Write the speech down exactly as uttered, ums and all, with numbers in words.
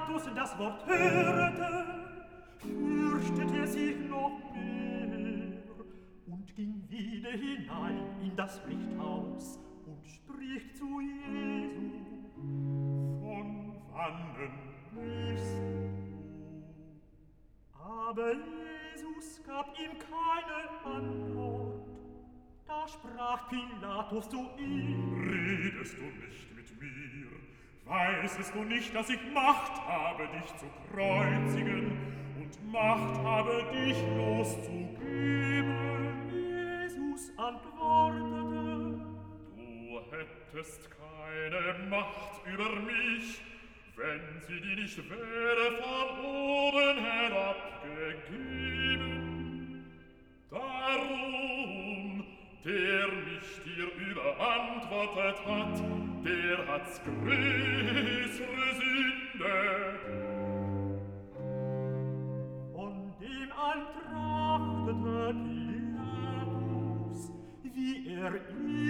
Pilatus das Wort hörte, fürchtete er sich noch mehr und ging wieder hinein in das Richthaus und spricht zu Jesu: Von wannen bist du? Aber Jesus gab ihm keine Antwort. Da sprach Pilatus zu ihm: Redest du nicht mit mir? Weißest du nicht, dass ich Macht habe, dich zu kreuzigen und Macht habe, dich loszugeben? Jesus antwortete: Du hättest keine Macht über mich, wenn sie dir nicht wäre von oben herabgegeben. Darum, der mich dir überantwortet hat, der hat's größere Sünde. Von dem an trachtete Pilatus, wie er